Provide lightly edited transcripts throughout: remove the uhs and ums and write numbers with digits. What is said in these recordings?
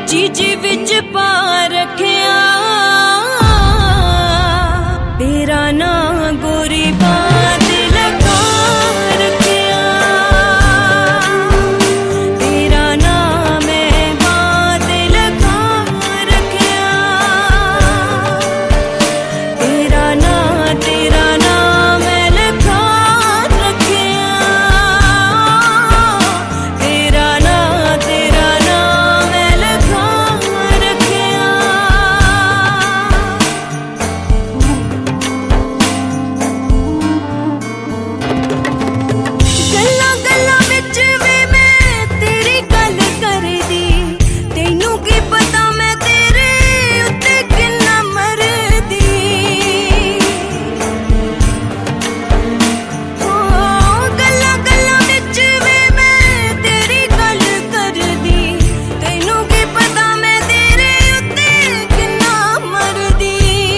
चीजी विच पा रखिया तेरा ना गोरी बात लगा रखिया तेरा ना मैं बात लगा रखिया तेरा ना मैं लगा रखिया तेरा ना मैं लगा रखिया। गल्ला गल्ला विच वे मैं तेरी गल कर दी तेनू की पता मैं तेरे उत्ते किन्ना मरदी हो गल्ला गल्ला विच वे मैं तेरी गल कर दी तेनू की पता मैं तेरे उत्ते किन्ना मरदी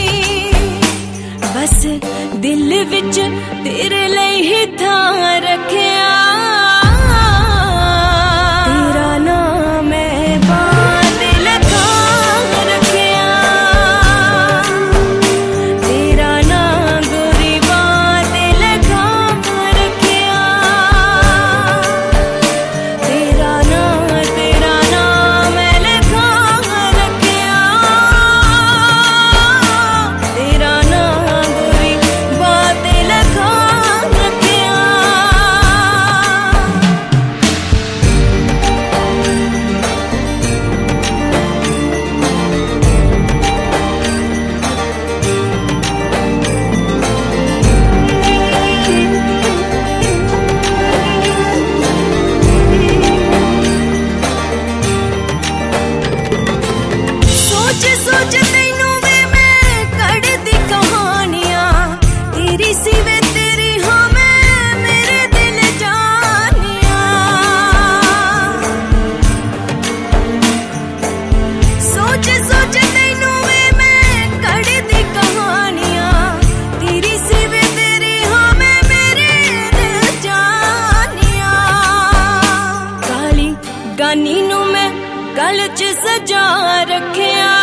बस दिल विच तेरे लिए ही था रखिया तेरा ना मैं बात लगा रखिया तेरा ना गोरी बात लगा रखिया तेरा ना मैं लगा रखिया तेरा ना गोरी बात लगा रखिया। सोच सोच तैनू वे मैं कढ़दी कहानियां तेरी सिवे तेरी हाँ मैं मेरे दिल जानिया सोच सोच तैनू वे मैं कढ़दी कहानियां तेरी सिवे तेरी हाँ मैं मेरे दिल जानिया काली गानी नू मैं गल च सजा रखिया